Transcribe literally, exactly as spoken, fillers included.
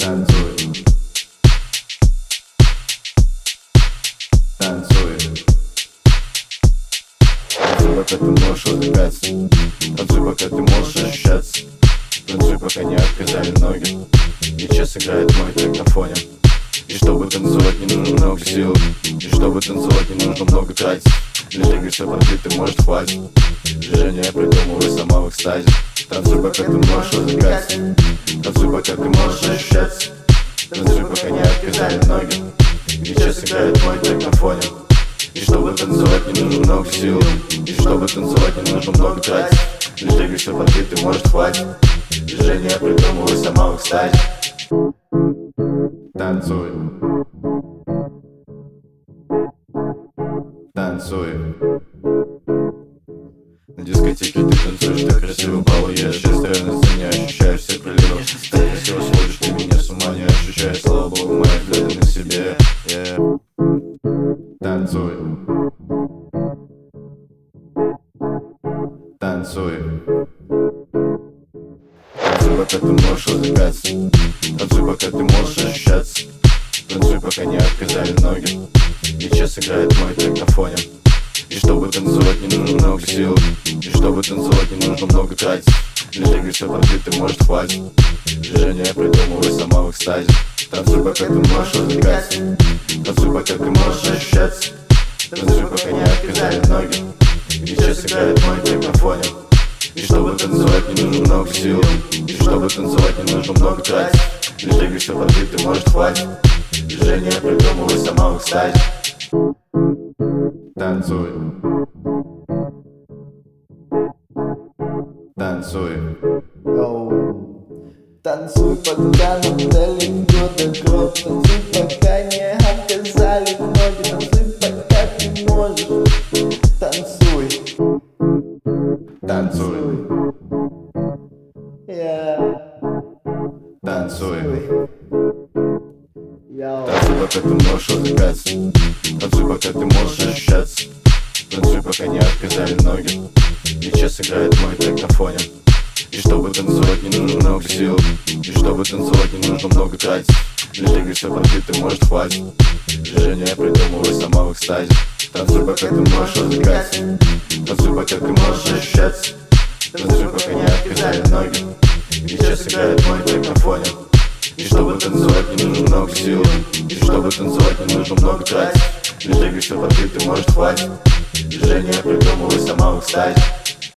Танцуй, танцуй. Танцуй, пока ты можешь улыбаться. Танцуй, пока ты можешь ощущаться. Танцуй, пока не отказали ноги. И час играет мой трек на фоне. И чтобы танцевать, не нужно много сил. И чтобы танцевать, не нужно много тратить. Лишь двигайся под бит, ты может хватит. Движения придумывай сама в экстазе. Танцуй, пока ты можешь развлекаться. Танцуй, пока ты можешь ощущаться. Танцуй, пока не отказали ноги. И час играет мой трек на фоне. И чтобы танцевать, не нужно много сил. И чтобы танцевать, не нужно много тратить. Лишь двигайся под бит, ты может хватит. Движения придумывай сама в экстазе. Танцуй, танцуй. На дискотеке ты танцуешь так красиво, балуешь. Я стою на сцене, ощущаю все приливы. Так красиво сводишь ты меня с ума, не ощущая, слава богу, мои взгляды на себе. Yeah. Танцуй, танцуй. Танцуй, пока ты можешь развлекаться. Танцуй, пока ты можешь ощущаться. Танцуй, пока не отказали ноги. И час играет мой трек на фоне. И чтобы танцевать, не нужно много сил. И чтобы танцевать, не нужно много тратить. Лишь двигайся под бит, ты может хватит. Движения придумывай сама в экстазе. Танцуй, пока ты можешь развлекаться. Танцуй, пока ты можешь ощущаться. Танцуй, пока не отказали ноги. И час играет мой трек на фоне. И чтобы танцевать, не нужно много сил. И чтобы танцевать, не нужно много тратить. Лишь двигайся под бит, ты может хватит. Движения придумывай сама в экстазе. Танцуй, танцуй. Танцуй, пока нам далеко до гроб. Танцуй, пока не отказали ноги. Танцуй, пока ты можешь. Танцуй, Танцуй, yeah. танцуй. Yo. Танцуй, пока ты можешь развлекаться. Танцуй, пока ты можешь ощущаться. Танцуй, пока не отказали ноги. И час играет мой трек на фоне. И чтобы танцевать, не нужно много сил. И чтобы танцевать, не нужно много тратить. Лишь двигайся под бит, ты может хватит. Движения придумывай сама в экстазе. Танцуй, пока ты можешь развлекаться. Танцуй, пока ты можешь ощущаться. Танцуй, пока не отказали ноги. И час играет мой трек на фоне. И чтобы танцевать, не нужно много сил. И чтобы танцевать, не нужно много тратить. Лишь двигайся под бит, ты может хватит. Движения придумывай сама в экстазе.